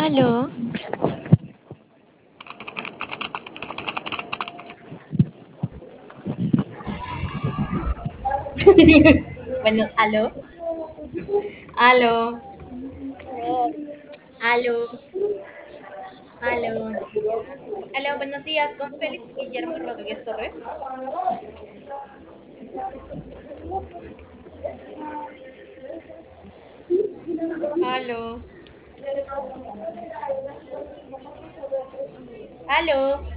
Aló, Bueno, aló, aló, aló, aló, aló, buenos días, con Félix Guillermo Rodríguez Torres. Aló, aló.